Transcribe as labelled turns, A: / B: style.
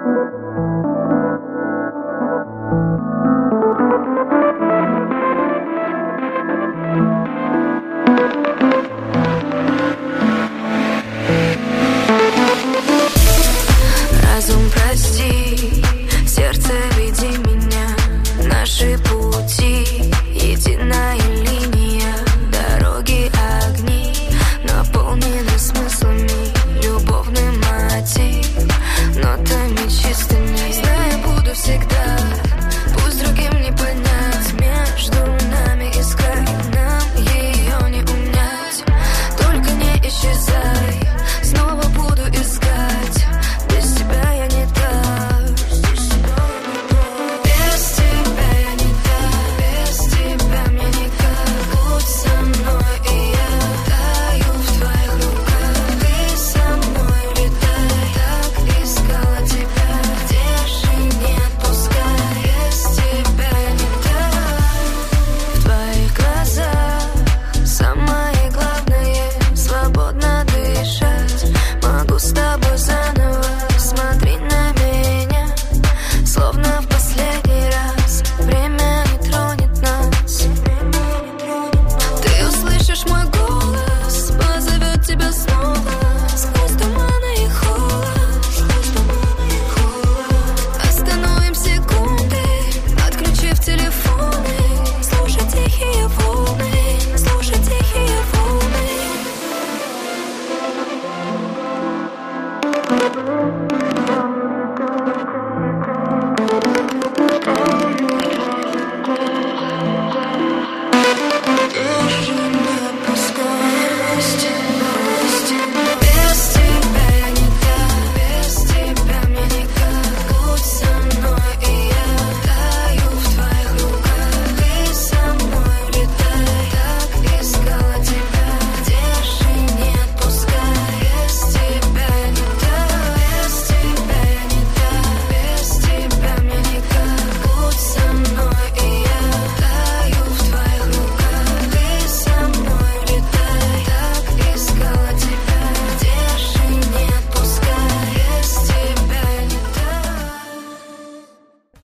A: Разум, прости, сердце, веди меня. Наши пути, единая линия. Дороги, огни, наполнены смыслами. Любовный мотив, нотами чистыми. Знаю, буду всегда, пусть другим не понять. Между нами искать, нам ее не унять. Только не исчезай, снова буду искать. Без тебя я не так. Без тебя я не так. Без тебя мне никак. Будь со мной, и я таю в твоих руках. Ты со мной летай. Так искала тебя, держи, не отпускай. Без тебя я не так. В твоих глазах самое главное — свободно дышать. Могу с тобой заново, смотри на меня, словно в последний раз. Время не тронет нас. Ты услышишь мой голос, позовет тебя снова. Сквозь туманы и холод. Остановим секунды, отключив телефоны. Слушай тихие волны, слушай тихие волны.